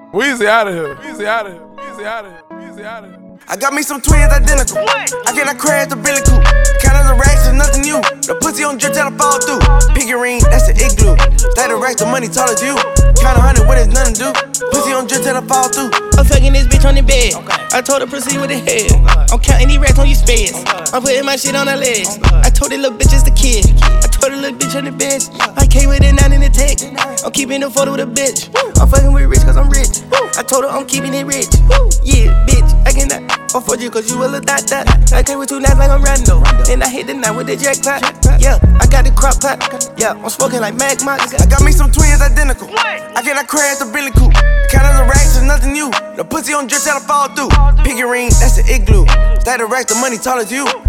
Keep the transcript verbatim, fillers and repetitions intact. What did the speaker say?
Weezy out of here. Weezy out of here. Weezy out of here. Weezy out of here. I got me some twins identical. I cannot crash the Billy Coupe. Count of the racks is nothing new. The pussy on drip till I fall through. Piggy ring, that's the igloo. Stack the racks, the money tall as you. Count a hundred when there's nothing to do. Pussy on drip till I fall through. I'm fucking this bitch on the bed. I told her proceed with the head. I'm counting these racks on your spades. I'm putting my shit on her legs. I told the little bitch it's the kid. I told the little bitch on the bed. I came with it nine in the tech. I'm keeping the photo with a bitch. I'm fucking with rich cause I'm rich. I told her I'm keeping it rich. Yeah, bitch, I cannot afford you cause you a little dot dot. I came with two knives like I'm Rando. And I hit the night with the jackpot. Yeah, I got the crop pot. Yeah, I'm smoking like Magma. I got me some twins identical. I cannot crash the Billy Coupe. Count of the racks is nothing new. The pussy on drip till I fall through. Piggy ring, that's the igloo. Stack the racks, the money tall as you.